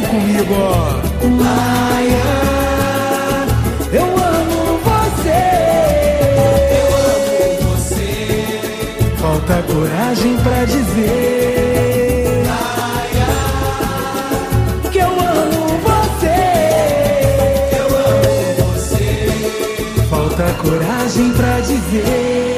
comigo. Laia, eu amo você. Eu amo você. Falta coragem pra dizer. Laia, que eu amo você. Eu amo você. Falta coragem pra dizer.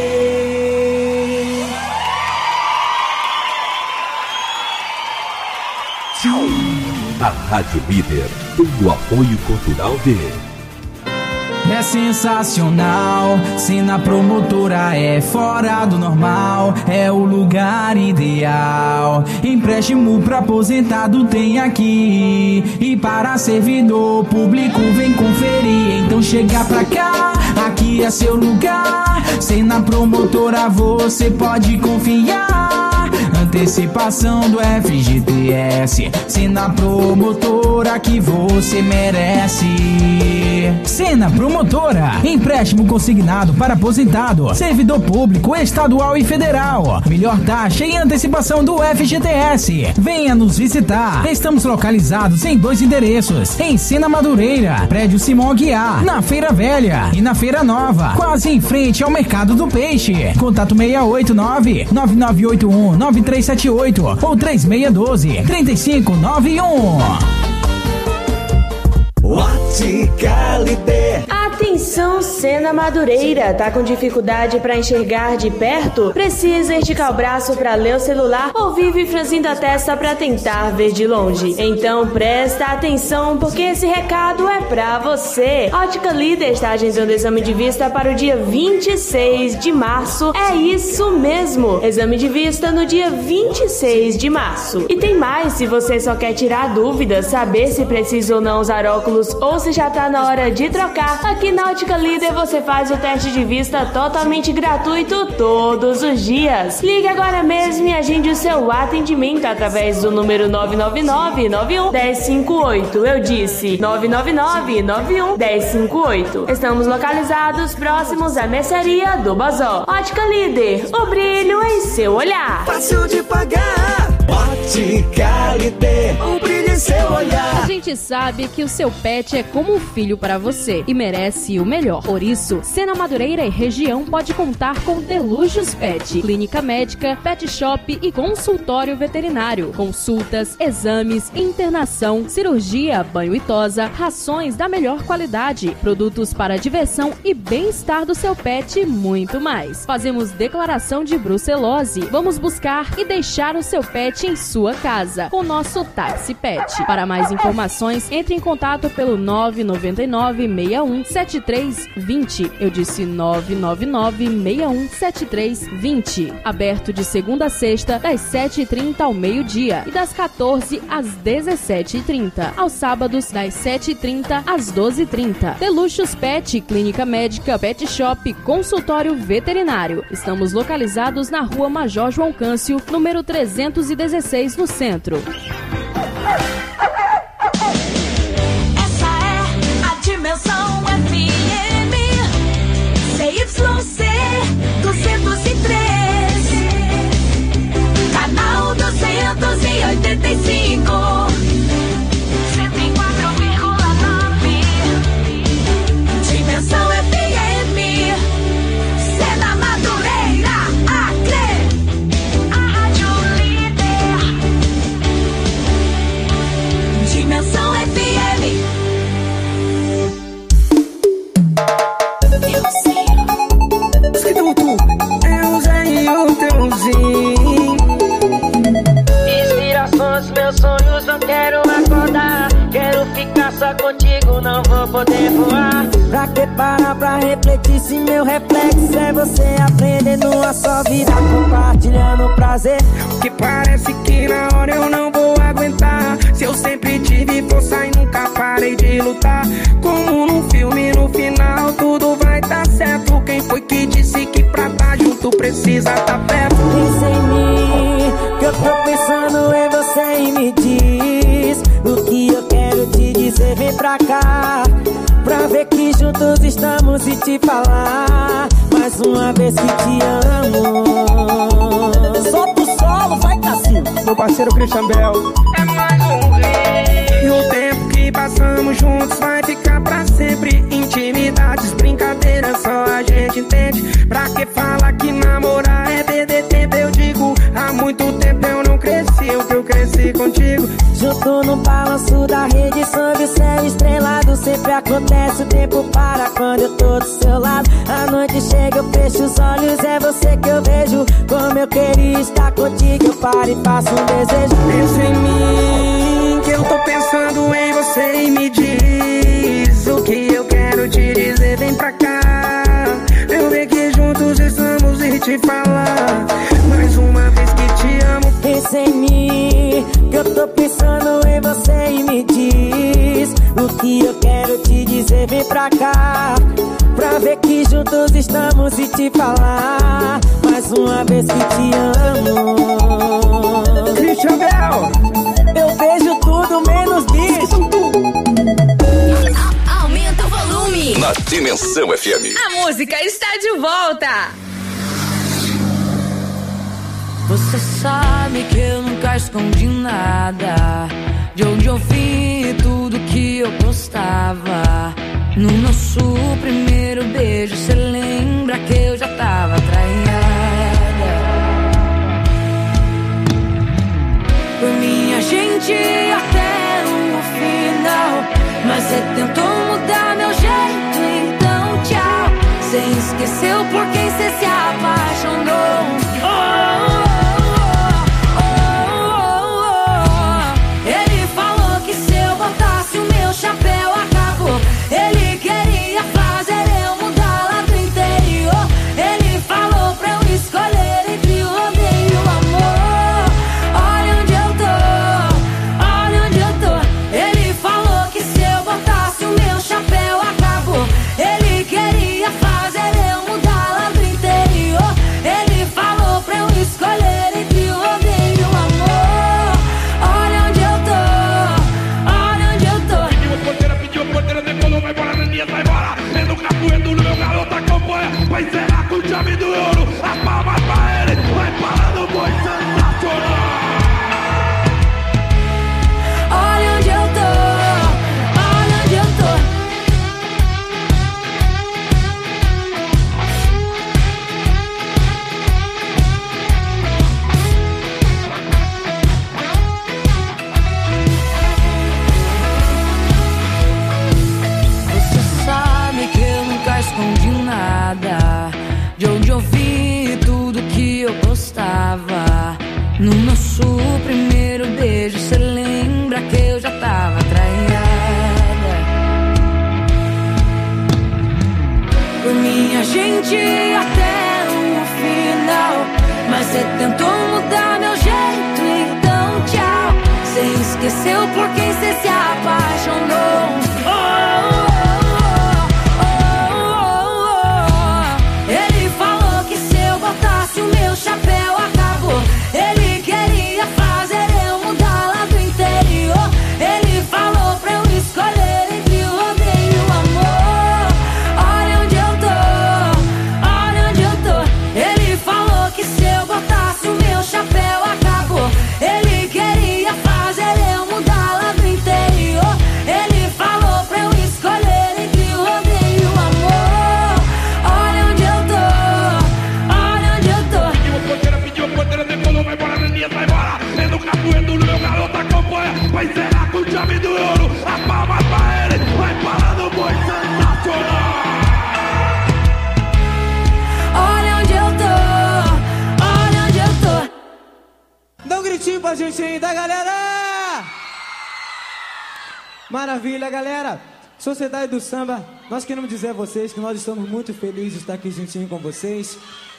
A Rádio Líder tem o apoio cultural dele. É sensacional, Sena Promotora é fora do normal, é o lugar ideal. Empréstimo pra aposentado tem aqui, e para servidor público vem conferir. Então chega pra cá, aqui é seu lugar. Sena Promotora você pode confiar. Antecipação do FGTS, Sena Promotora que você merece. Sena Promotora, empréstimo consignado para aposentado, servidor público, estadual e federal. Melhor taxa e antecipação do FGTS. Venha nos visitar. Estamos localizados em 2 endereços: em Sena Madureira, prédio Simão Aguiar, na Feira Velha e na Feira Nova, quase em frente ao Mercado do Peixe. Contato 689-9981-9378 ou 3612-3591. Ótica Líder. Atenção, Sena Madureira, tá com dificuldade para enxergar de perto? Precisa esticar o braço para ler o celular ou vive franzindo a testa para tentar ver de longe? Então presta atenção, porque esse recado é pra você. Ótica Líder está agendando exame de vista para o dia 26 de março. É isso mesmo, exame de vista no dia 26 de março. E tem mais, se você só quer tirar dúvidas, saber se precisa ou não usar óculos ou se já tá na hora de trocar, aqui na Ótica Líder você faz o teste de vista totalmente gratuito todos os dias. Ligue agora mesmo e agende o seu atendimento através do número 999-91-1058. Eu disse 999-91-1058. Estamos localizados próximos à mercearia do Bazó. Ótica Líder, o brilho em seu olhar. Fácil de pagar. Ótica Líder, o brilho em seu olhar. A gente sabe que o seu pet é como um filho para você e merece o melhor. Por isso, Sena Madureira e região pode contar com Delujos Pet, clínica médica, pet shop e consultório veterinário. Consultas, exames, internação, cirurgia, banho e tosa, rações da melhor qualidade, produtos para diversão e bem-estar do seu pet e muito mais. Fazemos declaração de brucelose. Vamos buscar e deixar o seu pet em sua casa com nosso táxi pet. Para mais informações, entre em contato pelo 999-61-7320. Eu disse 999-61-7320. Aberto de segunda a sexta, das 7h30 ao meio-dia e das 14 às 17h30. Aos sábados, das 7h30 às 12h30. Deluxos Pet, clínica médica, pet shop, consultório veterinário. Estamos localizados na Rua Major João Câncio, número 316, no centro. Essa é a Dimensão FM CYC 203, canal 285, 104,9. Dimensão FM, Sena Madureira, Acre, a Rádio Líder. Dimensão FM. Inspirações, meus sonhos, eu quero acordar. Quero ficar só contigo, não vou poder voar. Pra que parar pra refletir se meu reflexo é você aprendendo a sua vida, compartilhando prazer? Que parece que na hora eu não vou aguentar. Se eu sempre tive força e nunca parei de lutar. Como num filme, no final tudo vai dar certo. Quem foi que disse que pra tá junto precisa tá perto? Pensa em mim, que eu tô pensando em você e me diz o que eu quero te dizer. Vem pra cá, pra ver que juntos estamos e te falar mais uma vez que te amo. Solta o solo, vai Cassinho. Meu parceiro Christian Bell. É mais um rei. E o estamos juntos vai ficar pra sempre. Intimidades, brincadeiras, só a gente entende. Pra que fala que namorar é perder tempo? Eu digo, há muito tempo eu não cresci o que eu cresci contigo. Junto no balanço da rede, sob o céu estrelado. Sempre acontece, o tempo para quando eu tô do seu lado. A noite chega, eu fecho os olhos, é você que eu vejo. Como eu queria estar contigo, eu paro e faço um desejo. Pensa em mim, que eu tô pensando em você. E me diz o que eu quero te dizer, vem pra cá. Eu ver que juntos estamos e te falar mais uma vez que te amo. Pensa em mim, que eu tô pensando em você. E me diz o que eu quero te dizer, vem pra cá. Pra ver que juntos estamos e te falar mais uma vez que te amo. Christian Bell, eu vejo tudo menos disso. Aumenta o volume. Na Dimensão FM. A música está de volta. Você sabe que eu nunca escondi nada. De onde eu vim, tudo que eu gostava. No nosso primeiro beijo, cê lembra que eu já tava traída. Por minha gente até o final. Mas cê tentou mudar meu jeito, então tchau. Cê esqueceu por quem cê se apaixonou. Ele falou que se eu botasse o meu chapéu acabou. Ele queria fazer eu mudar lá do interior. Ele falou pra eu escolher entre o odeio e o amor. Olha onde eu tô, olha onde eu tô. Ele falou que se eu botasse o meu chapéu acabou. Ele queria fazer eu mudar lá do interior. Ele falou pra eu escolher entre o odeio e o amor. Olha onde eu tô, olha onde eu tô. Pediu a porteira, decolou, vai embora, Neninha, vai embora. Tendo capoeiro no meu garoto acompanha. Vai encerrar com chave do ouro. As palmas pra ele, vai parar no boi sensacional. Olha onde eu tô, olha onde eu tô. Você sabe que eu nunca escondi nada. De onde eu vi tudo que eu gostava. No nosso primeiro beijo, cê lembra que eu já tava traída. Por minha gente até o final. Mas cê tentou mudar meu jeito, então tchau. Cê esqueceu por quem cê se apaixonou. Ele falou que se eu botasse o meu chapéu acabou. Ele queria fazer eu mudar lá do interior. Ele falou pra eu escolher entre o odeio e o amor. Olha onde eu tô, olha onde eu tô. Ele falou que se eu botasse o meu chapéu acabou. Ele queria fazer eu mudar lá do interior. Ele falou pra eu escolher entre o odeio e o amor. Olha onde eu tô, olha onde eu tô. Pediu a porteira, decolou, vai embora, Neninha, vai embora. Tendo capoeiro no meu garoto acompanha. Vai encerrar com chave do ouro. As palmas pra ele, vai parar no boi sensacional. Olha onde eu tô, olha onde eu tô. Dá um gritinho pra gente ainda, galera! Maravilha, galera! Sociedade do Samba, nós queremos dizer a vocês que nós estamos muito felizes de estar aqui juntinho com vocês.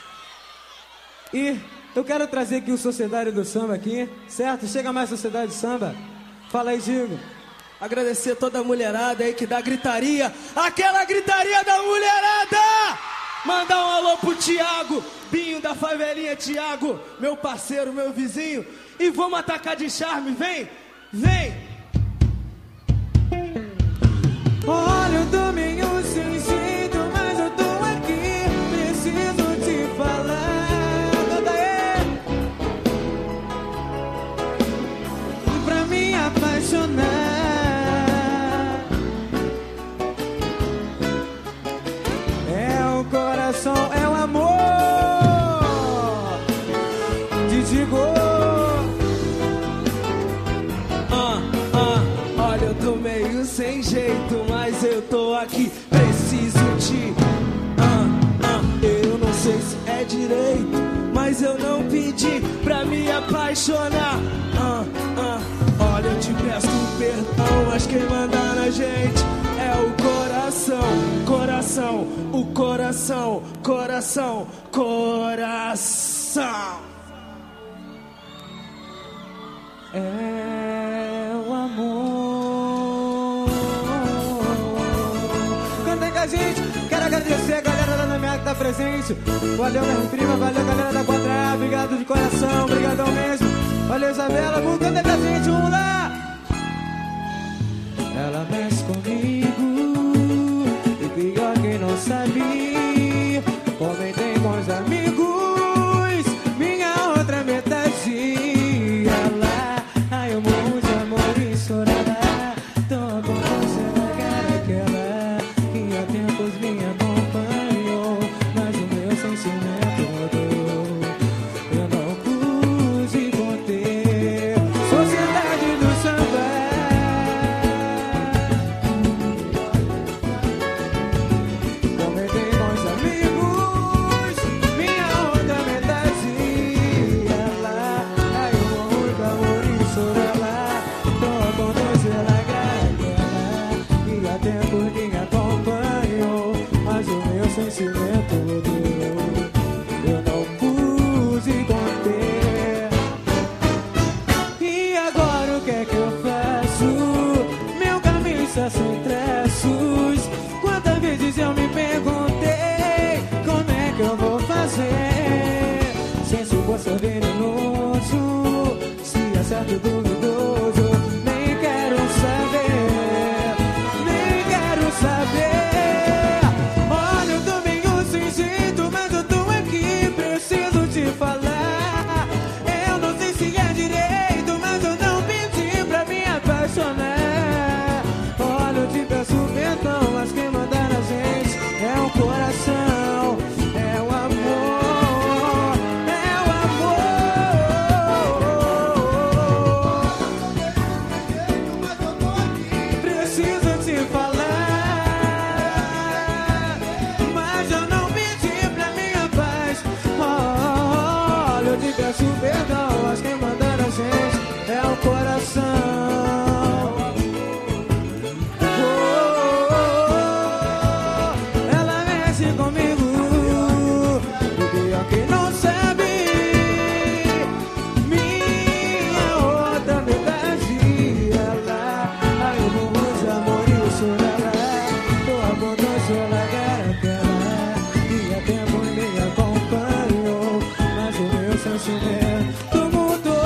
E eu quero trazer aqui o Sociedade do Samba aqui, certo? Chega mais Sociedade do Samba. Fala aí, Digo. Agradecer toda a mulherada aí que dá gritaria. Aquela gritaria da mulherada! Mandar um alô pro Thiago, Binho da favelinha, Thiago, meu parceiro, meu vizinho. E vamos atacar de charme, vem, vem! Olha, eu tô meio sem jeito, mas eu tô aqui. Preciso te falar. Canta aí. Pra me apaixonar. te digo. Olha, eu tô meio sem jeito, mas eu tô aqui, preciso te. Eu não sei se é direito, mas eu não pedi pra me apaixonar. Olha, eu te peço perdão, mas quem manda na gente é o coração, coração, o coração, coração, coração. É o amor. Canta aí com a gente. Quero agradecer a galera da Nomear que tá presente. Valeu, minha prima, valeu, galera da Quadra. Obrigado de coração, obrigadão mesmo. Valeu, Isabela, vamos cantar com a gente, vamos lá. Ela mexe comigo, e pior que não sabia. Comentei com os amigos, minha outra metade. Ela, ai, eu morro de amor e chorar. Tô com você na cara aquela que há tempos me acompanhou, mas o meu sentimento mudou. Eu não pude conter. Sociedade do samba. Comentei com os amigos, minha outra metade. Ela, ai, eu morro de amor e choro lá. Tô com você na cara que há tempos me acompanhou, mas o meu sentimento mudou. Eu não pude conter. E agora o que é que eu faço? Meu caminho está sem traços. Quantas vezes eu me perguntei como é que eu vou fazer? Sem supor ser venenoso, se é certo duvidoso. Nem quero saber, nem quero saber. Olha, eu tô meio sem jeito, mas eu tô aqui, preciso te falar. Eu não sei se é direito, mas eu não pedi pra me apaixonar. Olha, eu te peço perdão, mas quem manda na gente é o coração, é o amor, é o amor. Preciso te falar, mas eu não pedi pra minha paz. Olha, eu te peço perdão, mas quem manda na gente é o coração. Ela mexe comigo, e pior que não sabe. Minha outra metade. Ela, ai, eu morro de amor e choro lá. Tô a ponto de largar aquela que há tempo me acompanhou, mas o meu sentimento mudou.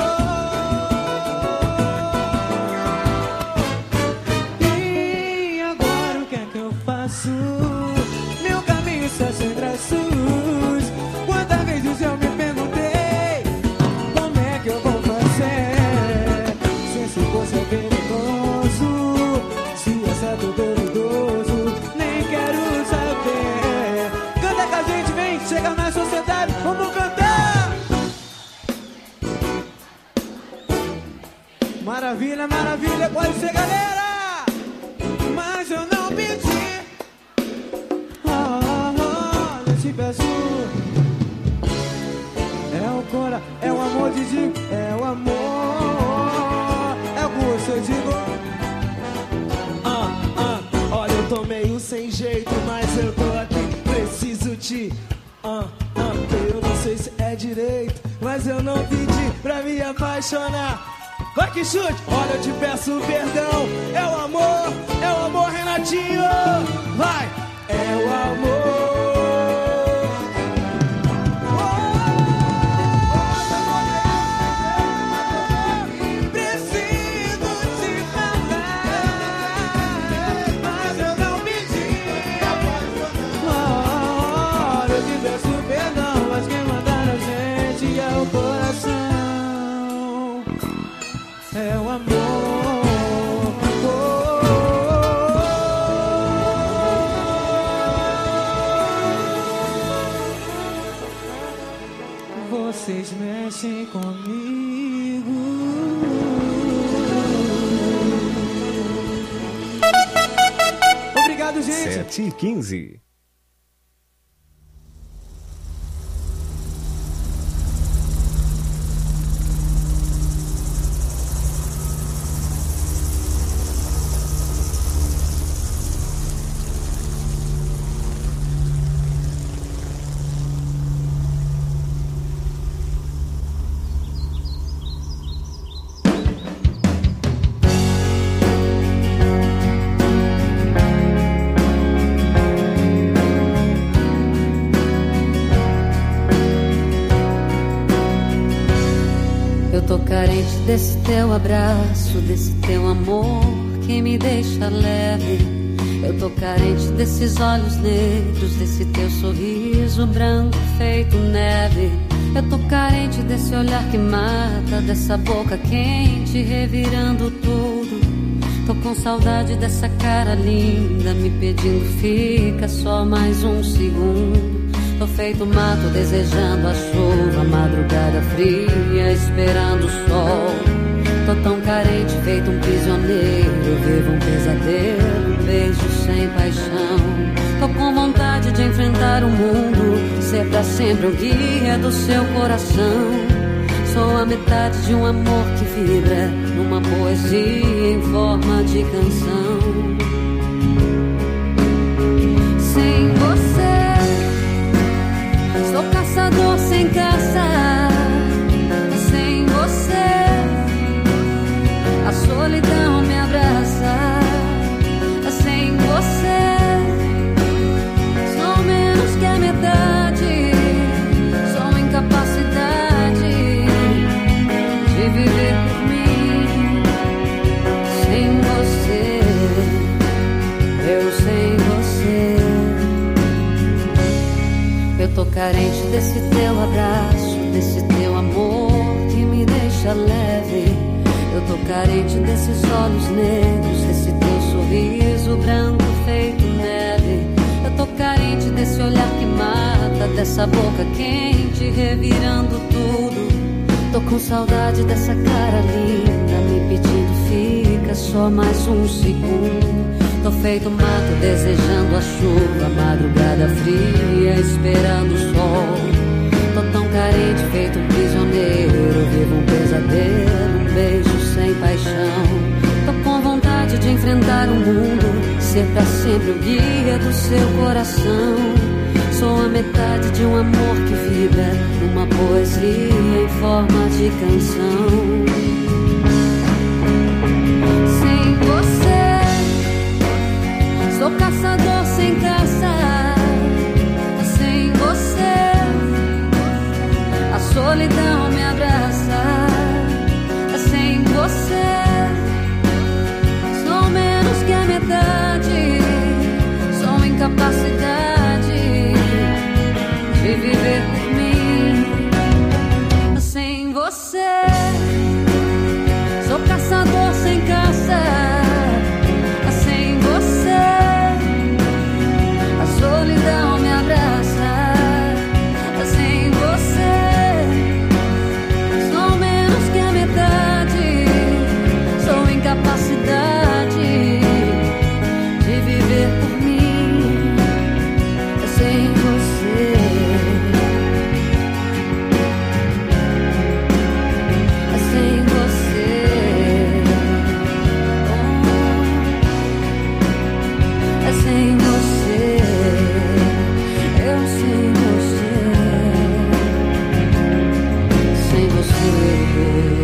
E agora o que é que eu faço? Meu caminho está sem traços. Quantas vezes eu me perguntei como é que eu vou fazer? Se fosse venenoso, se é certo duvidoso, nem quero saber. Canta com a gente, vem, chega na sociedade, vamos cantar. Maravilha, maravilha, pode ser, galera. Mas eu não pedi. Eu te peço. É o cora, é o amor de Digo, é o amor, é o gosto, eu digo. Olha, eu tô meio sem jeito, mas eu tô aqui, preciso te. Eu não sei se é direito, mas eu não pedi pra me apaixonar. Vai que chute! Olha, eu te peço perdão. É o amor, Renatinho! Vai! É o amor! Preciso te falar, mas eu não pedi. Olha, eu te peço perdão, mas quem manda na gente é o coração. É o amor. assim comigo. Obrigado, gente. 7h15. Tô carente desse teu abraço, desse teu amor que me deixa leve. Eu tô carente desses olhos negros, desse teu sorriso branco feito neve. Eu tô carente desse olhar que mata, dessa boca quente revirando tudo. Tô com saudade dessa cara linda me pedindo fica só mais um segundo. Tô feito mato desejando a chuva, madrugada fria esperando o sol. Tô tão carente feito um prisioneiro, vivo um pesadelo, um beijo sem paixão. Tô com vontade de enfrentar o mundo, ser pra sempre o guia do seu coração. Sou a metade de um amor que vibra numa poesia em forma de canção. Sem você sou caçador sem caça, sem você a solidão me abraça. Sem você sou menos que a metade, sou incapacidade de viver por mim. Sem você, eu sem você. Eu tô carente desse teu abraço, desse teu amor que me deixa leve. Eu tô carente desses olhos negros, desse teu sorriso branco feito neve. Eu tô carente desse olhar que mata, dessa boca quente revirando tudo. Tô com saudade dessa cara linda me pedindo fica só mais um segundo. Tô feito mato desejando a chuva, madrugada fria esperando o sol. Tô tão carente feito um prisioneiro, vivo um pesadelo, um beijo sem paixão. Tô com vontade de enfrentar o mundo, ser pra sempre o guia do seu coração. Sou a metade de um amor que vibra numa poesia em forma de canção. Sem você sou caçador sem caça, sem você a solidão me abraça. Sem você sou menos que a metade, sou incapacidade de viver por mim. Sem você sou caçador sem caça. Sem você a solidão me abraça. Sem você sou menos que a metade, sou incapacidade de viver por mim. Sem você, sem você, sem você, eu sem você, sem você.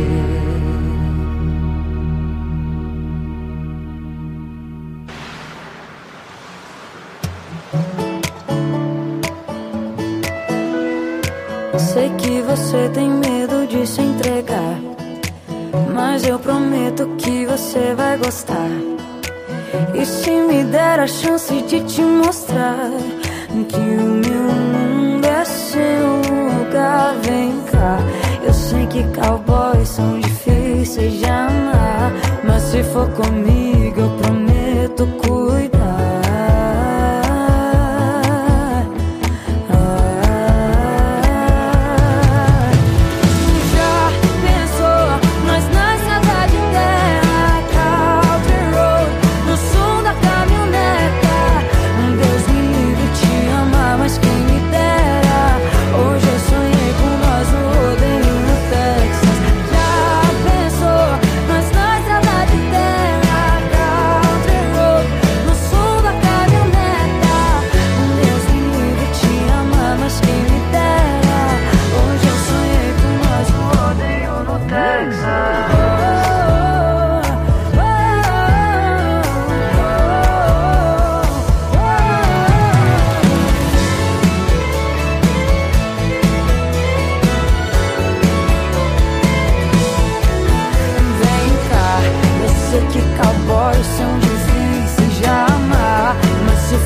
Sei que você tem medo de se entregar, mas eu prometo que você vai gostar. E se me der a chance de te mostrar que o meu mundo é seu lugar, vem cá. Eu sei que cowboys são difíceis de amar, mas se for comigo eu prometo cuidar.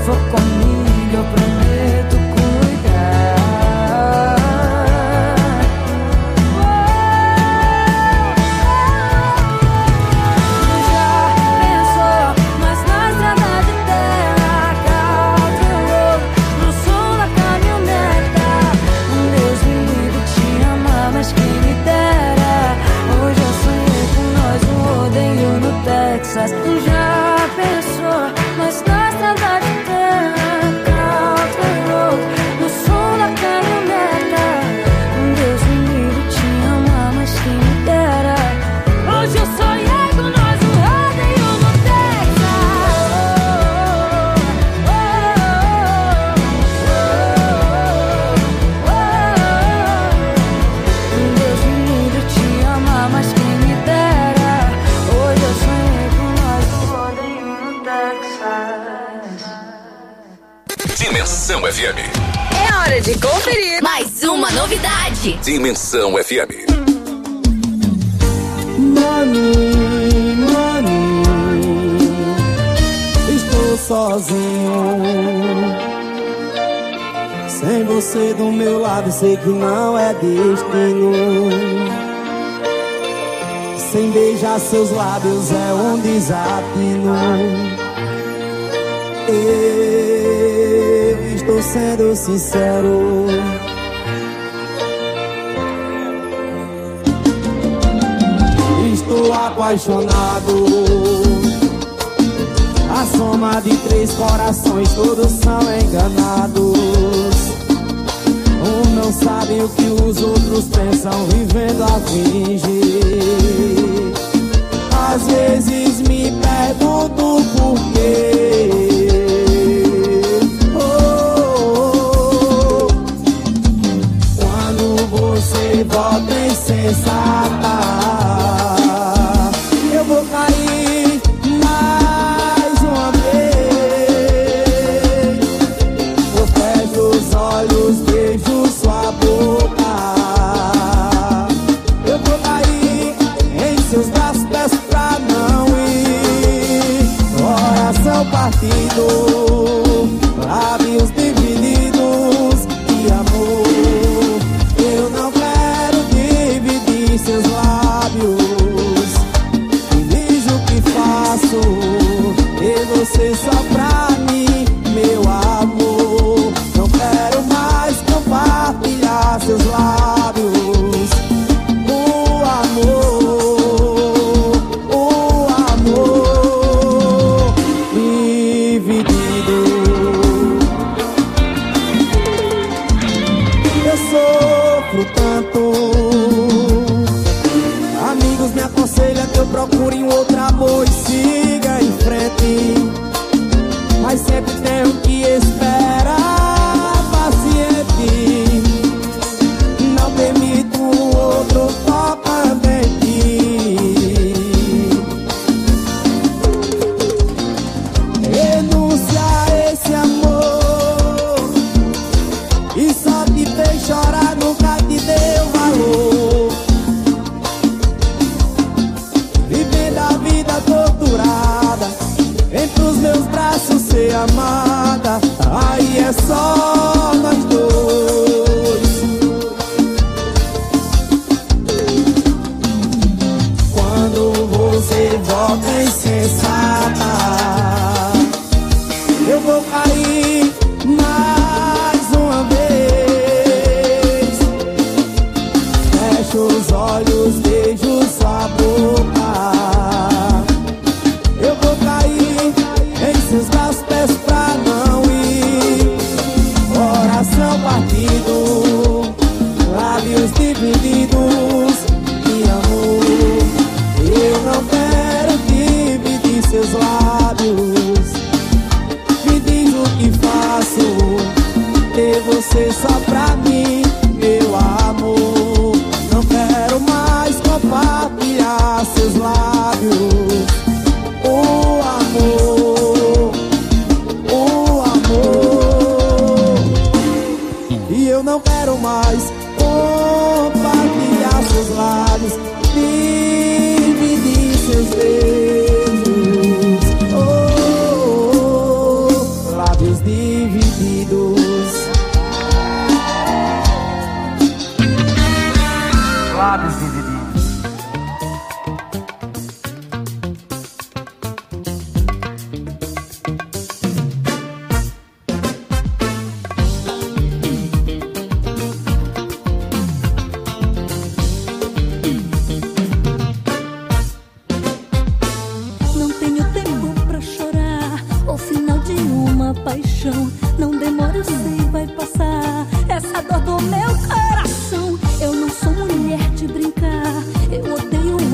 for comigo, eu prometo cuidar. Já pensou, mas na estrada de terra, Country Road, no som da caminhoneta. Deus me livre, te amar, mas quem me dera. Hoje eu sonhei com nós um rodeio no Texas. Deus me livre, te amar, mas quem me dera. Hoje eu sonhei com nós um rodeio no Texas. Dimensão FM. É hora de conferir mais uma novidade. Dimensão FM. Mami, estou sozinho. Sem você do meu lado, sei que não é destino. Sem beijar seus lábios é um desatino. Eu estou sendo sincero. Estou apaixonado. A soma de 3 corações, todos são enganados. Um não sabe o que os outros pensam, vivendo a fingir. Às vezes me pergunto por quê. Quando você volta insensata, eu vou cair mais uma vez. Eu fecho os olhos, beijo sua boca. Eu vou cair em seus braços, peço pra não ir. Coração partido, lábios divididos de amor. Eu não quero dividir seus lábios. Me diz o que faço, e você só pra mim, meu amor. Não quero mais compartilhar seus lábios. O amor dividido. Eu sofro tanto. Amigos me aconselham que eu procure um outro amor e siga em frente. Mas sempre tenho que esperar paciente. Não permito outro tocando em ti. Renúncia a esse amor e só te fez chorar, nunca te deu valor. Vivendo a vida torturada, entre os meus braços ser amada. Aí é só nós dois. Quando você volta insensata, eu vou cair mais uma vez. Fecho os olhos, beijo sua boca. Eu vou cair em seus braços, peço pra não ir. Coração partido, lábios divididos de amor. Eu não quero dividir seus lábios. Me diz o que faço, ter você só pra mim, meu amor. Não quero mais compartilhar seus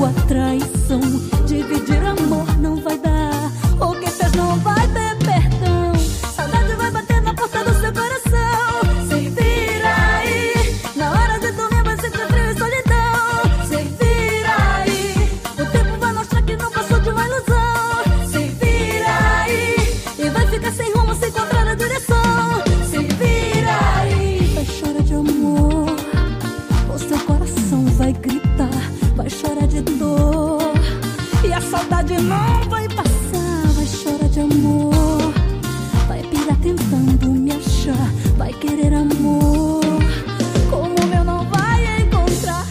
a traição. Dividir amor não vai dar, o que fez não vai ter perdão. Saudade vai bater na porta do seu coração. Se vira aí, na hora de dormir vai sentir frio e solidão. Se vira aí, o tempo vai mostrar que não passou de uma ilusão. Se vira aí, e vai ficar sem rumo, sem encontrar a direção. Se vira aí, vai chorar de amor, o seu coração vai gritar, vai chorar de dor, e a saudade não vai passar. Vai chorar de amor, vai pirar tentando me achar, vai querer amor como o meu não vai encontrar.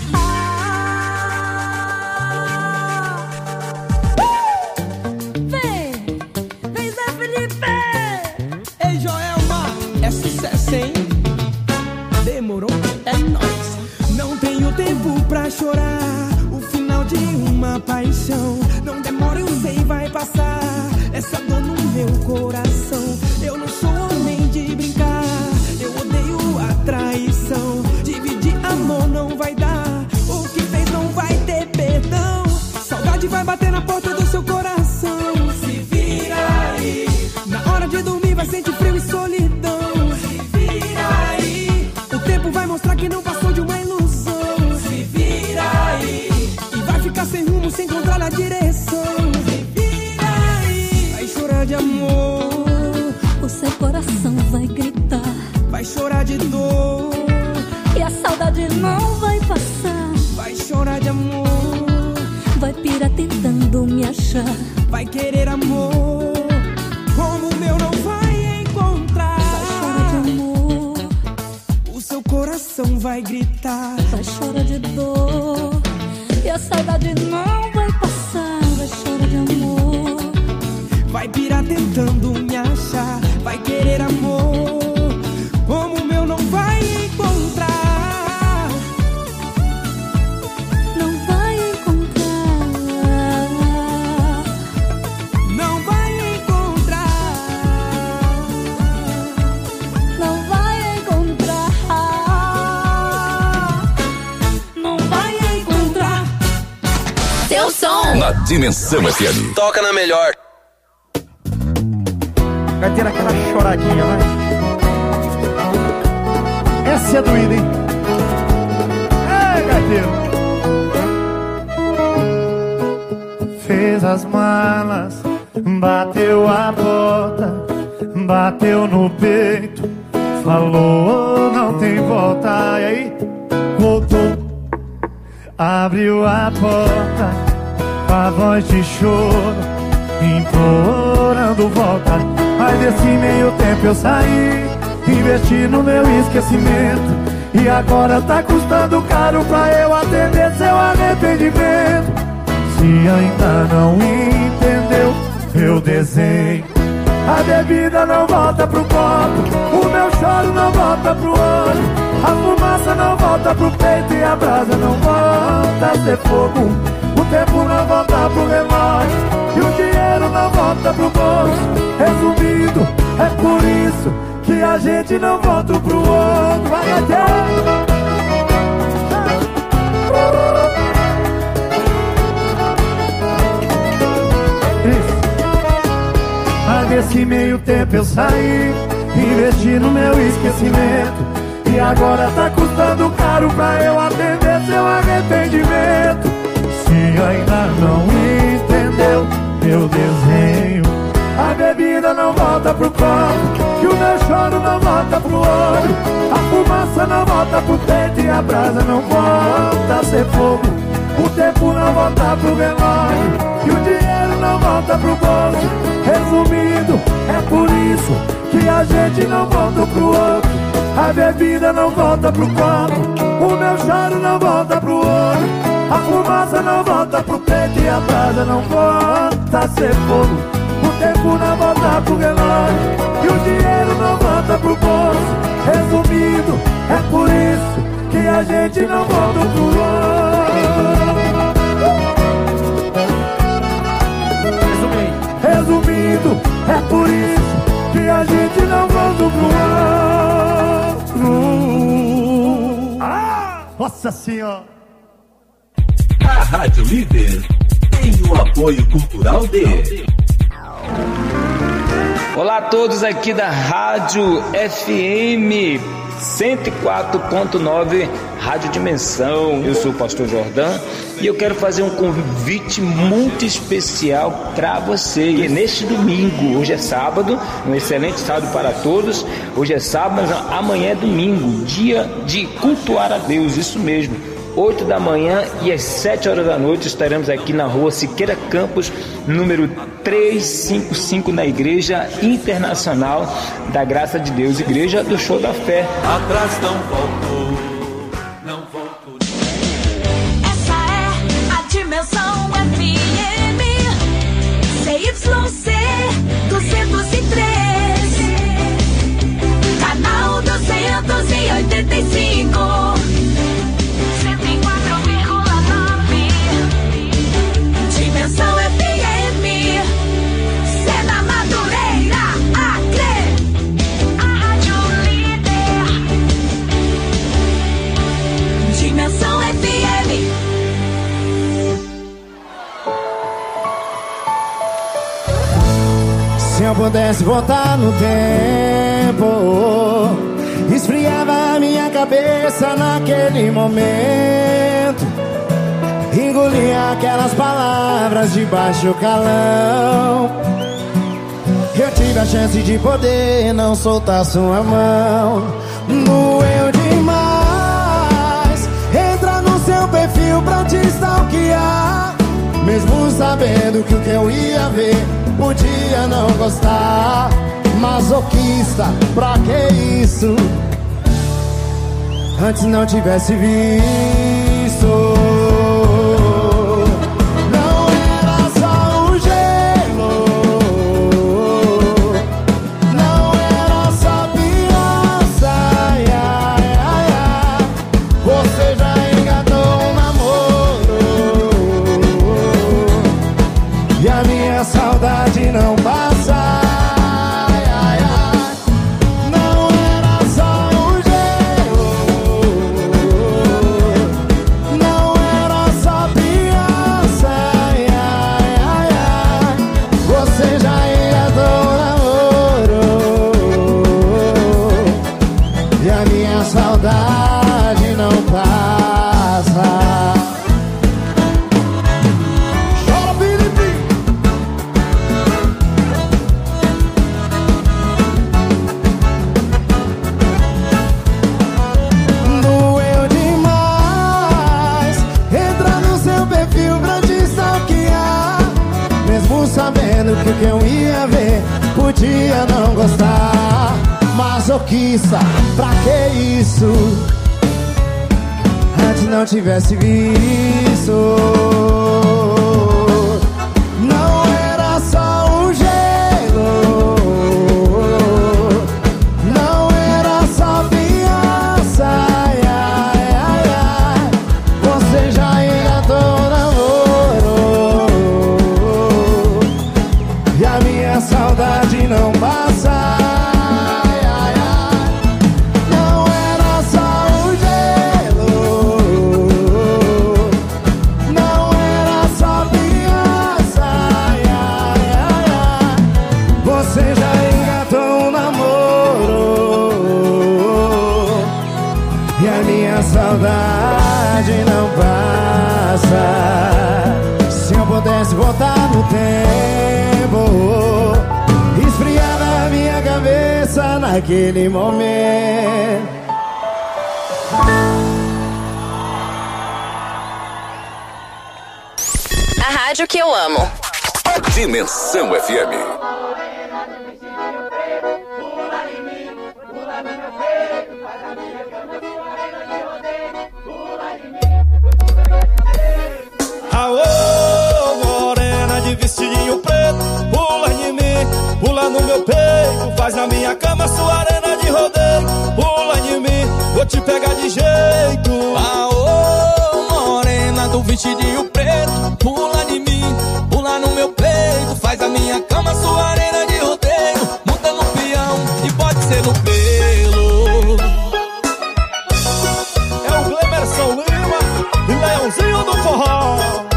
Vem Zé Felipe. Ei, Joelma, é sucesso, hein? Demorou? É nóis. Não tenho tempo pra chorar o final de uma paixão. Não demora, eu sei, vai passar essa dor no meu coração. Eu não sou homem de brincar, eu odeio a traição. Dividir amor não vai dar, o que fez não vai ter perdão. Saudade vai bater na porta do seu coração. Se vira aí, na hora de dormir vai sentir frio e solidão. Se vira aí, o tempo vai mostrar que não passou de uma ilusão. Se vira aí, e vai ficar sem rumo, sem encontrar a direção. Se vira aí, vai chorar de amor, O seu coração vai gritar, vai chorar de dor, e a saudade não vai passar. vai chorar de amor, Vai pirar tentando me achar, vai querer amor como o meu não vai encontrar. vai chorar de amor, O seu coração vai gritar, vai chorar de dor, e a saudade não vai passar. Vai chorar de amor, vai pirar tentando me achar, vai querer amor como o meu não vai encontrar. não vai encontrar, Não vai encontrar. não vai encontrar, não vai encontrar. Seu som. Na Dimensão FM. Toca na melhor. Vai ter aquela choradinha, vai. Essa é doída, hein? Ei, gaiteiro. Fez as malas, bateu a porta, bateu no peito, falou não tem volta. E aí, voltou, abriu a porta com a voz de choro, implorando volta. Mas desse meio tempo eu saí, investi no meu esquecimento, e agora tá custando caro pra eu atender seu arrependimento. Se ainda não entendeu meu desenho, a bebida não volta pro copo, o meu choro não volta pro olho, a fumaça não volta pro peito e a brasa não volta a ser fogo. O tempo não volta pro relógio e o dinheiro não volta pro bolso. Resumindo, é por isso que a gente não volta pro outro. Vai até mas nesse meio tempo eu saí, investi no meu esquecimento, e agora tá custando caro pra eu atender seu arrependimento. Se ainda não entendeu meu desenho, a bebida não volta pro copo, e o meu choro não volta pro olho, a fumaça não volta pro peito e a brasa não volta a ser fogo. O tempo não volta pro relógio e o dinheiro não volta pro bolso. Resumindo, é por isso que a gente não volta pro outro. A bebida não volta pro copo, o meu choro não volta pro olho, a fumaça não volta pro peito e a brasa não volta a ser fogo. O tempo não volta pro relógio e o dinheiro não volta pro bolso. Resumindo, é por isso que a gente não volta pro outro. Resumindo, é por isso que a gente não volta pro outro. Ah, nossa senhora. Rádio Líder tem o apoio cultural de... Olá a todos aqui da Rádio FM 104.9, Rádio Dimensão. Eu sou o Pastor Jordão e eu quero fazer um convite muito especial para você. E neste domingo, hoje é sábado, um excelente sábado para todos. Hoje é sábado, amanhã é domingo, dia de cultuar a Deus, isso mesmo. 8 da manhã e às 7 horas da noite estaremos aqui na rua Siqueira Campos, número 355, na Igreja Internacional da Graça de Deus, Igreja do Show da Fé. Atrás não voltou, não voltou. Essa é a Dimensão FM, CYC 203, canal 285. Dimensão FM, Cena Madureira, Acre, a Rádio Líder. Dimensão FM. Se eu pudesse voltar no tempo, esfriava a minha cabeça naquele momento, engolia aquelas palavras de baixo calão. Eu tive a chance de poder não soltar sua mão. Doeu demais entrar no seu perfil pra te stalkear, mesmo sabendo que o que eu ia ver podia não gostar. Masoquista, pra que isso? Antes não tivesse visto. Não passa, ai, ai, ai. Não era só um gelo, não era só criança, ai, ai, ai, ai. Você já engatou namoro e a minha saudade não passa. Sabendo que o que eu ia ver podia não gostar. Masoquista, pra que isso? Antes não tivesse visto. Não era só um gelo, não era só criança, ai, ai, ai, ai. Você já engatou namoro e a minha saudade não passa, ai, ai, ai. Não era só um gelo, não era só criança, ai, ai, ai, ai. Você já engatou um namoro e a minha saudade não passa. Se eu pudesse voltar no tempo, esfriava a minha cabeça naquele momento. A rádio que eu amo. Dimensão FM. Aô, morena de vestidinho preto, pula em mim, pula no meu peito, faz na minha cama sua arena de rodeio. Pula em mim, vou te pegar de jeito. Aô, morena do vestidinho preto, pula em mim, pula no meu peito, faz a minha cama sua arena de rodeio. Monta no peão e pode ser no pelo. É o Glemerson Lima e Leãozinho do Forró.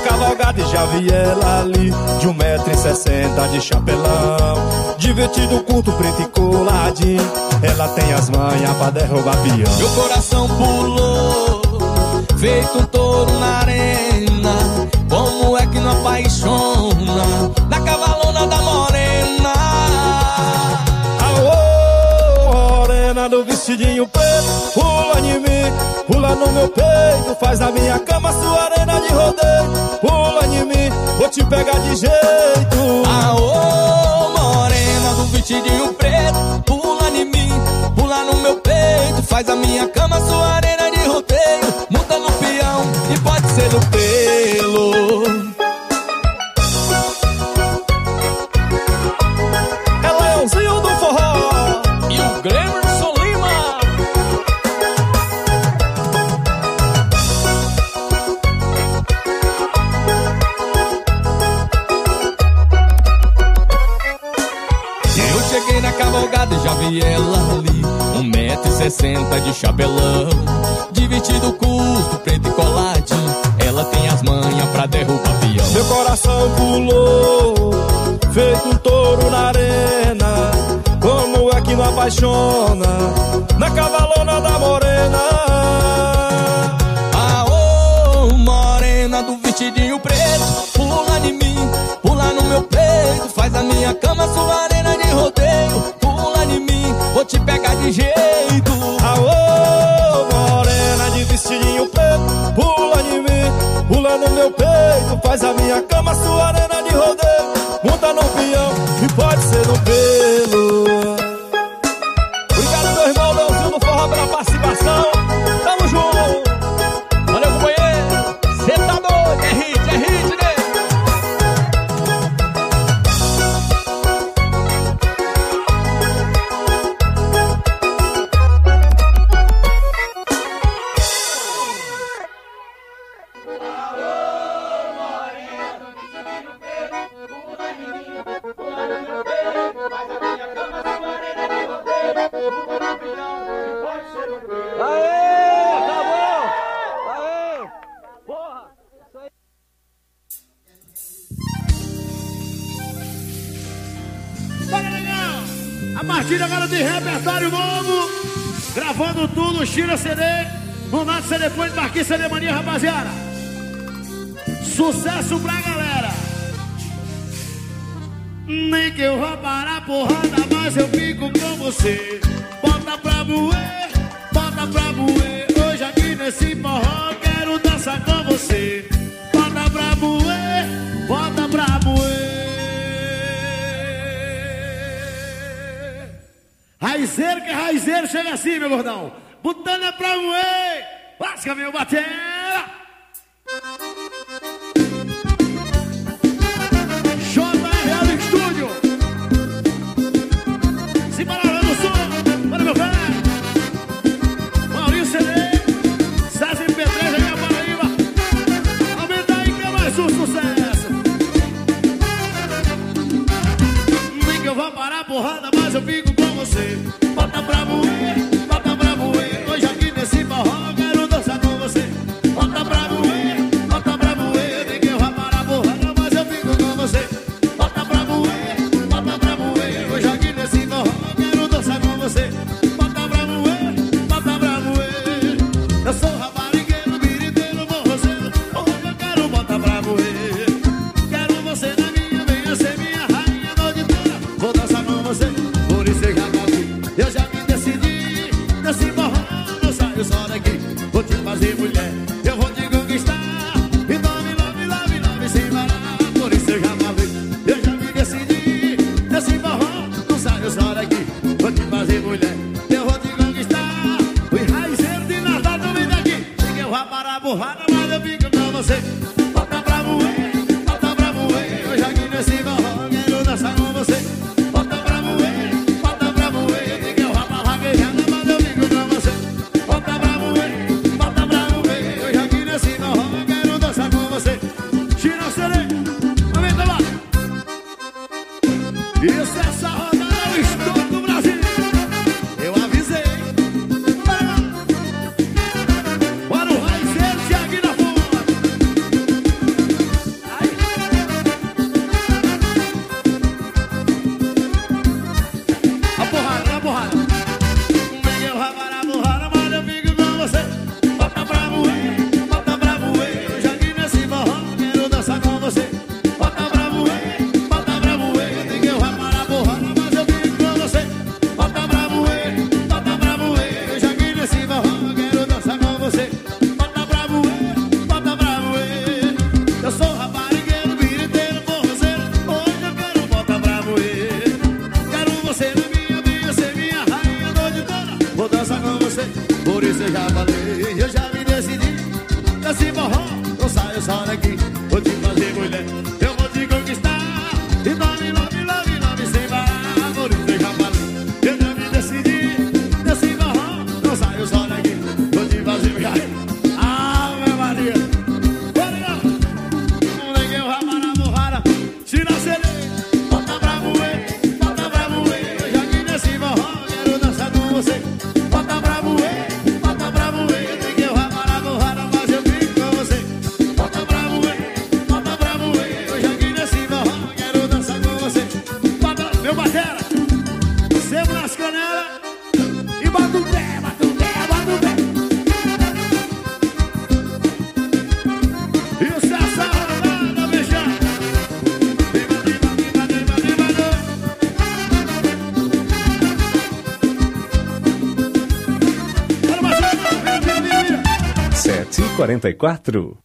cavalgada e já vi ela ali, de 1,60 m de chapelão, de vestido curto, preto e coladinho. Ela tem as manhas pra derrubar peão. Meu coração pulou, feito um touro na arena. Como é que não apaixona na cavalona da morena? Aô, morena do vestidinho preto, pula em mim, pula no meu peito, faz na minha cama sua arena de rodeio. Pula em mim, vou te pegar de jeito. Aô, morena do vestidinho preto, pula em mim, pula no meu peito, faz a minha cama sua arena de rodeio. Monta no peão e pode ser no pelo. É Leãozinho do forró e o Glemerson Lima. Eu cheguei na cavalgada e já vi ela ali, 1,60 m de chapelão, de vestido curto, preto e coladinho. Ela tem as manhas pra derrubar peão. Meu coração pulou, feito um touro na arena. Como é que não apaixona na cavalona da morena? Aô, morena do vestidinho preto, pula em mim, pula no meu peito, faz a minha cama sua arena de rodeio. Pula em mim, vou te pegar de jeito. Aô, morena de vestidinho preto, pula em mim, pula no meu peito, faz a minha cama sua arena de rodeio. Monta no peão e pode ser no pelo. Obrigado, meu irmão Leãozinho do forró, pela participação. Tamo junto. Valeu, companheiro. Cê tá doido, é hit, né? A partir agora de repertório novo, gravando tudo, Chira CD, no Nato CD Point, Marquinhos CD Mania, rapaziada. Sucesso pra galera. Nem que eu vá parar a porrada, mas eu fico com você. Bota pra moer, bota pra moer. Hoje aqui nesse forró quero dançar com você. Bota pra moer, bota pra moer. Raizeiro que é raizeiro, chega assim, meu gordão. Botando é pra moer. Lasca, meu batera. JRL Estúdio. Se parar no som. Bora, meu velho. Maurinho CD. César MP3 aqui na Paraíba. Aumenta aí que é mais um sucesso. Nem que eu vá parar a porrada, mas eu fico com você. Bota pra moer, bota pra moer. Hoje aqui nesse forró quero dançar com você. Bota pra moer, bota pra moer. Nem que eu vá parar a porrada, mas eu fico com você. Bota pra moer, bota pra moer. Hoje aqui nesse forró quero dançar com você. Bota pra moer, bota pra moer. Eu sou raparigueiro, biriteiro, forrozeiro. Hoje eu quero botar pra moer. Quero você na minha, venha ser minha rainha a noite inteira. Vou dançar com você, por isso eu já gosto. Eu já me decidi, nesse forró não saio só daqui. Vou te fazer mulher, eu vou te conquistar. E tome, love, love, love sem parar. Por isso eu já falei, eu já me decidi, nesse forró não saio só daqui. Vou te fazer mulher, eu vou te conquistar. O raizeiro de Natal também daqui. Sei que eu vou parar a borrada, mas eu fico com você. Bota pra moer, bota pra moer. Hoje aqui nesse forró quero dançar com você. Bota pra moer, bota pra moer. Sei que eu vou pra vaquejada, mas eu fico com você. Bota pra moer, bota pra moer. Hoje aqui nesse forró quero dançar com você. Tira o CD, aumenta lá. Isso, essa rodada é o estouro do Brasil. Eu avisei. Bora o raizeiro de aqui na fonte. 44.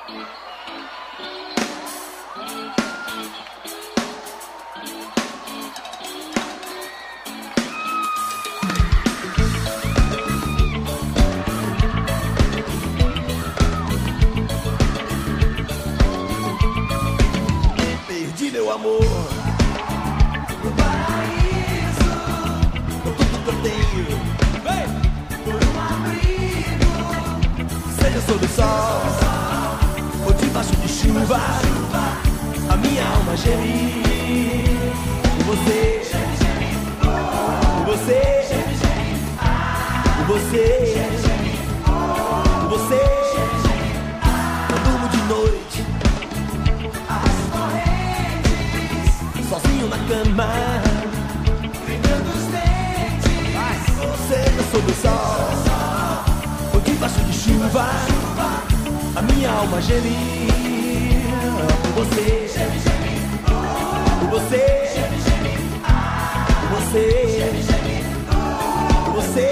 Perdi meu amor no paraíso, por tudo que eu tenho, por um abrigo, seja sob o sol ou debaixo de chuva, a minha alma geme por você, por você, por você, por você. Eu durmo de noite sozinho na cama, brincando os dentes, seja sob o sol ou debaixo de chuva, a minha alma geme por você, por você, por você, por você.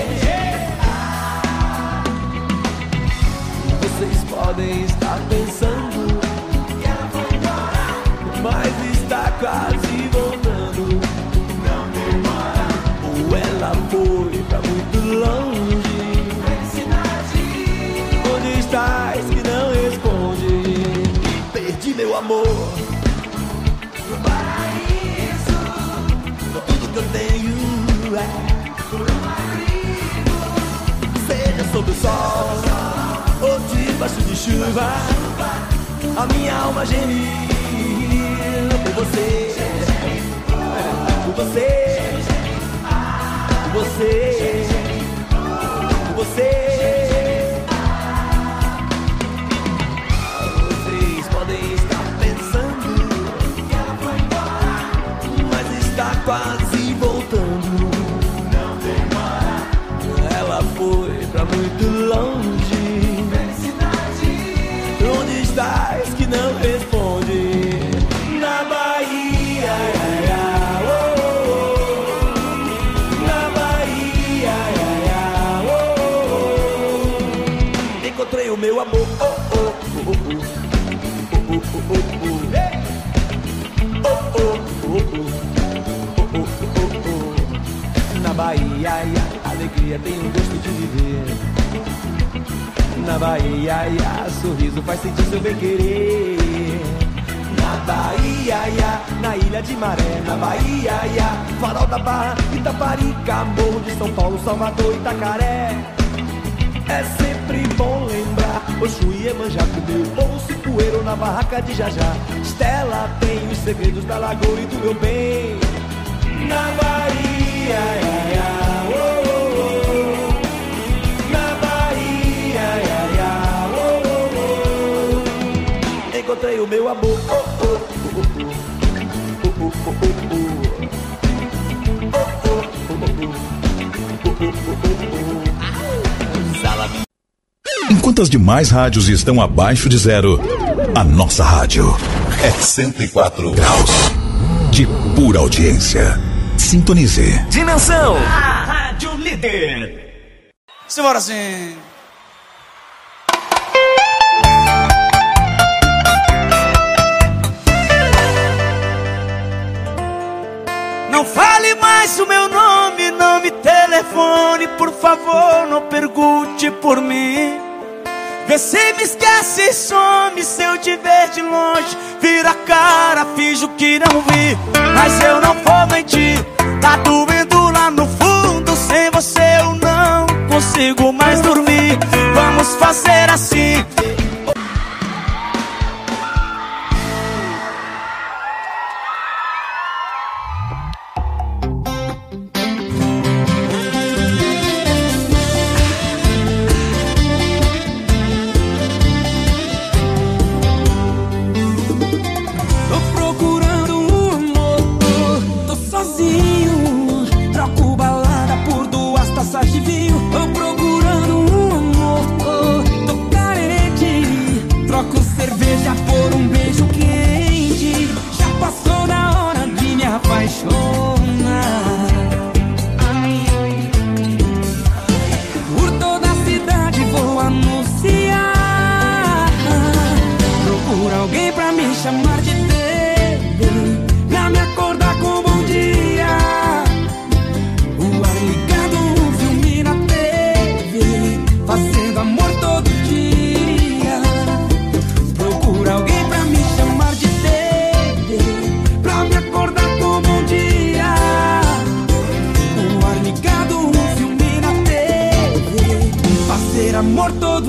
Vocês podem estar pensando que ela foi embora, mas está quase voltando. Não demora. Ou ela foi pra muito longe, felicidade, onde estás que não responde? Perdi meu amor no paraíso, por tudo que eu tenho por um abrigo, seja sob o sol ou debaixo de chuva, a minha alma geme por você, por você, por você, por você. Vocês podem estar pensando que ela foi embora, mas está quase voltando. Não demora. Ela foi pra muito longe, felicidade, onde estás que não responde? Na Bahia, oh, oh, oh. Na Bahia, oh, oh, oh. Encontrei o meu amor, oh, oh, oh, oh, oh, oh, oh, oh, oh, oh, oh, oh. Na Bahia, a alegria tem um gosto de viver. Na Bahia, sorriso faz sentir seu bem-querer. Na Bahia, na Ilha de Maré. Na Bahia, Farol da Barra, Itaparica, Morro de São Paulo, Salvador, Itacaré. É sempre bom lembrar Oxu e Iemanjá, comeu bolso poeiro na barraca de Jajá. Estela tem os segredos da lagoa e do meu bem. Na Bahia, oh, oh, oh. Na Bahia, oh, oh, oh. Encontrei o meu amor, oh, oh, oh, oh, oh, oh, oh, oh, Enquanto as demais rádios estão abaixo de zero, a nossa rádio é 104 graus de pura audiência. Sintonize. Dimensão, a rádio líder. Simbora assim. Não fale mais o meu nome, não me telefone, por favor, não pergunte por mim. Vê se me esquece e some, se eu te ver de longe, vira a cara, finjo que não vi. Mas eu não vou mentir, tá doendo lá no fundo, sem você eu não consigo mais dormir. Vamos fazer assim. De vinho, tô procurando um amor, tô carente.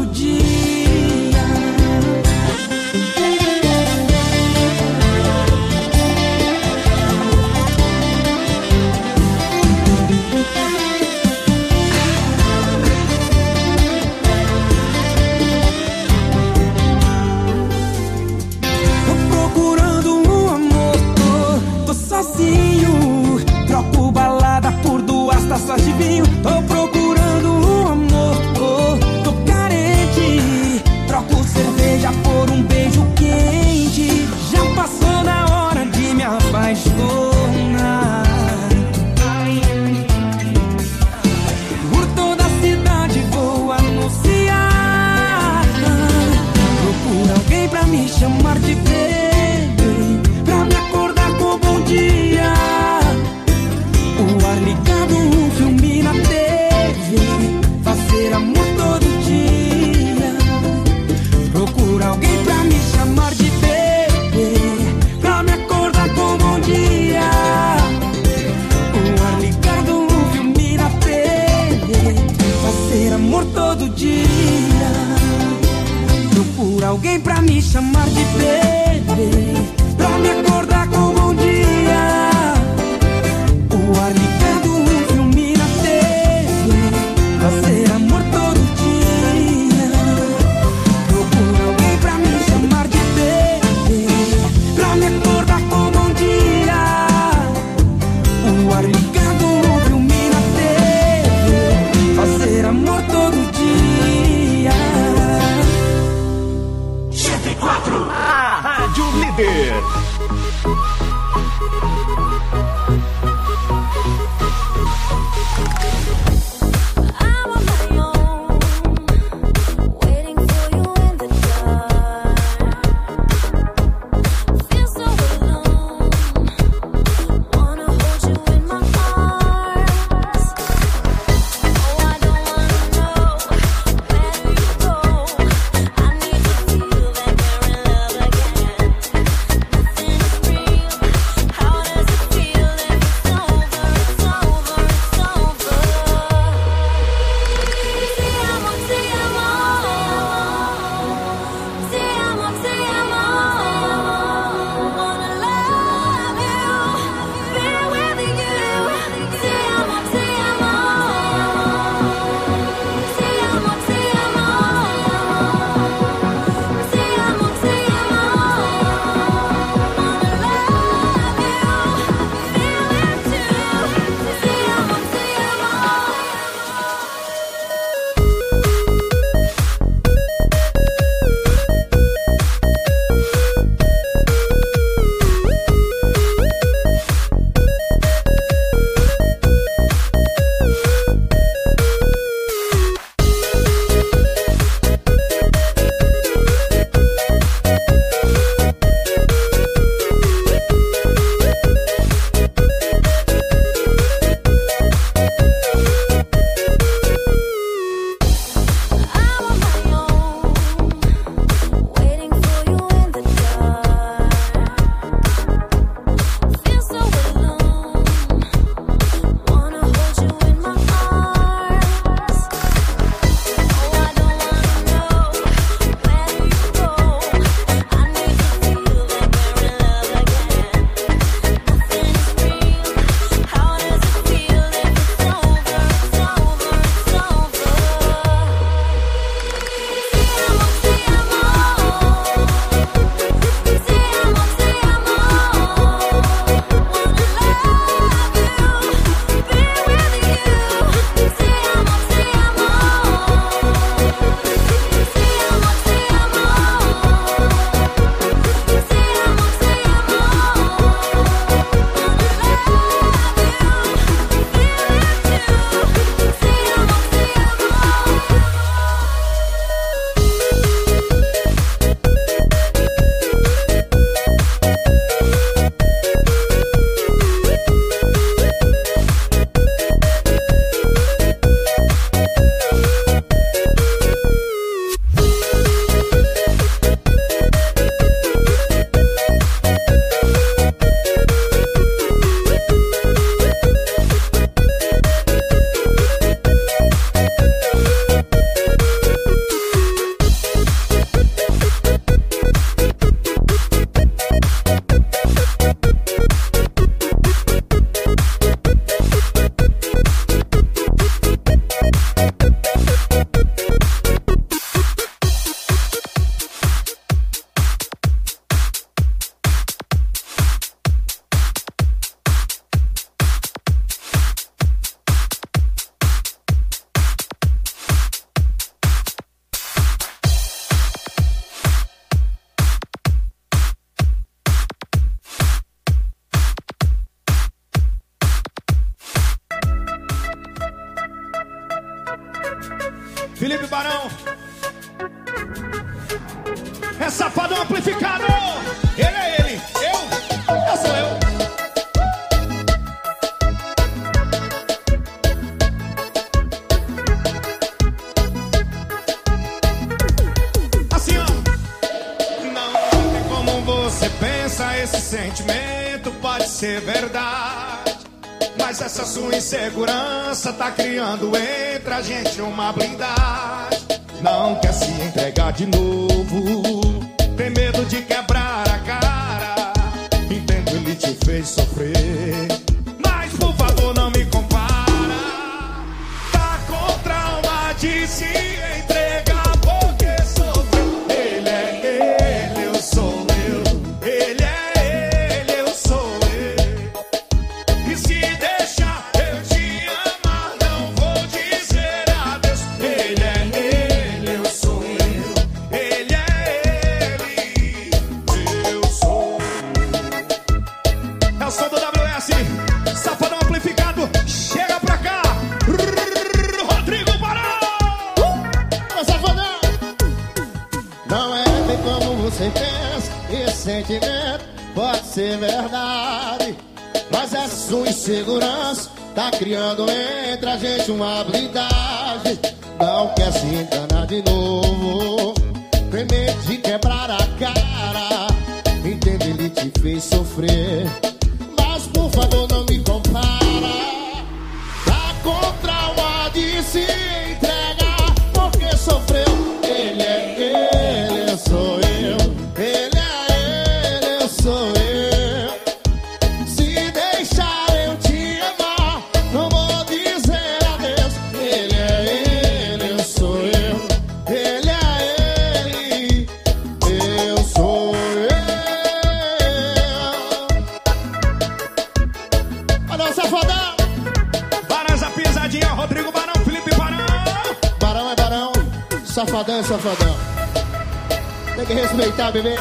todo dia. Sozinho, troco balada por 2 taças de vinho. Tô procurando um amor, tô carente. Troco cerveja por um beijo quente. Já passou da hora de me apaixonar. Por toda a cidade vou anunciar. Procuro alguém pra me chamar de bebê, pra me acordar com bom dia. O ar ligado, um filme na TV, fazer amor todo dia. Procura alguém pra me chamar de bebê, pra me acordar com bom dia. O ar ligado, um filme na TV, fazer amor todo dia. Procura alguém pra me chamar de bebê, pra me acordar com bom dia. O ar ligado, um filme na TV, fazer amor todo dia. Procura alguém pra me chamar de bebê, pra me acordar com bom dia. O ar ligado, um filme na TV, fazer amor todo dia. 104, a Rádio Líder. Felipe Barão. É Safadão amplificado. Ele é ele, eu sou eu. Assim, ó. Não tem como você pensa, esse sentimento pode ser verdade, mas essa sua insegurança tá criando entre a gente uma blindagem. Não quer se entregar de novo, tem medo de quebrar a cara. Entendo, ele te fez sofrer, mas por favor não me compara. Tá com trauma de se entregar porque sofreu. Ele é ele, eu sou eu. Ele é ele, eu sou eu. E se deixar eu te amar, não vou dizer adeus. Ele é ele, eu sou eu. Ele é ele, eu sou eu. É o som do WS, Safadão amplificado. Chega pra cá, Rodrigo Barão. Safadão. Não é bem como você pensa, esse sentimento pode ser verdade, mas essa sua insegurança tá criando entre a gente uma blindagem. Não quer se enganar de novo, tem medo de quebrar a cara. Entende, ele te fez sofrer, mas por favor não me compara. Tá com trauma de se entregar porque sofreu. Ele é ele, eu sou eu. Ele é ele, eu sou eu. Se deixar eu te amar, não vou dizer adeus. Ele é ele, eu sou eu. Ele é ele, eu sou eu. Olha o Safadão. Barão, essa pisadinha, Rodrigo Barão, Felipe Barão. Barão é Barão, Safadão é Safadão. Tem que respeitar, bebê.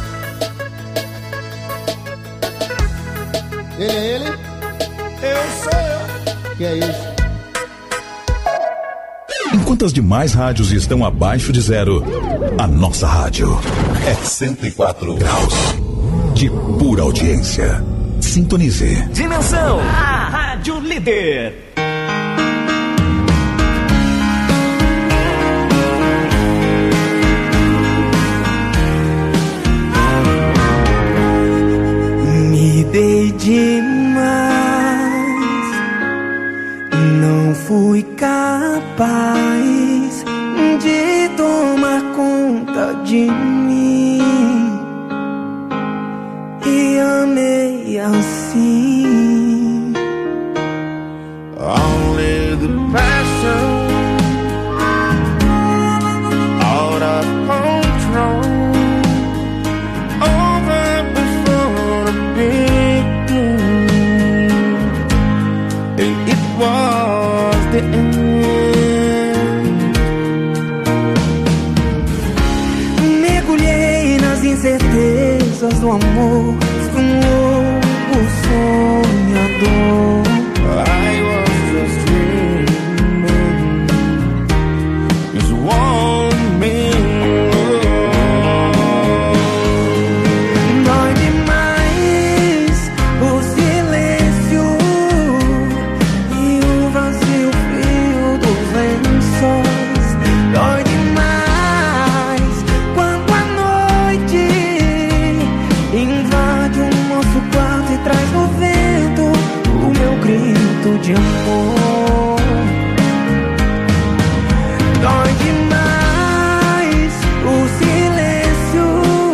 Ele é ele, eu sou eu. Que é isso? Enquanto as demais rádios estão abaixo de zero, a nossa rádio é 104 graus de pura audiência. Sintonize. Dimensão, a Rádio Líder. Me dei demais, não fui capaz de tomar conta de mim e amei assim. Only the passion out of control over before the beginning, and it was the end. Mergulhei nas incertezas do amor, fui um louco sonhador. I was just dreaming, just one minute. Dói demais o silêncio e o vazio frio dos lençóis. Dói demais quando a noite invade o nosso quarto e traz no vento o meu grito de amor. Dói demais o silêncio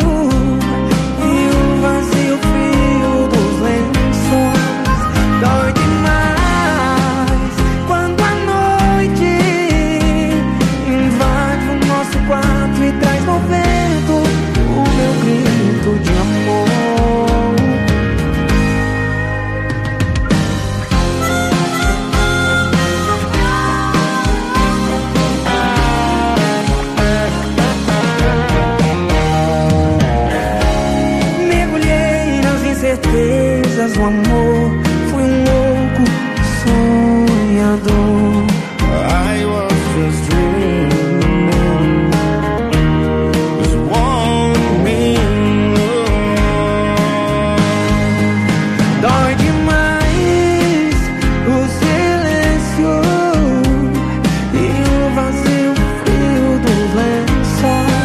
e o vazio frio dos lençóis. Dói demais quando a noite invade o nosso quarto e traz no vento o meu grito de amor. Mergulhei nas incertezas do amor.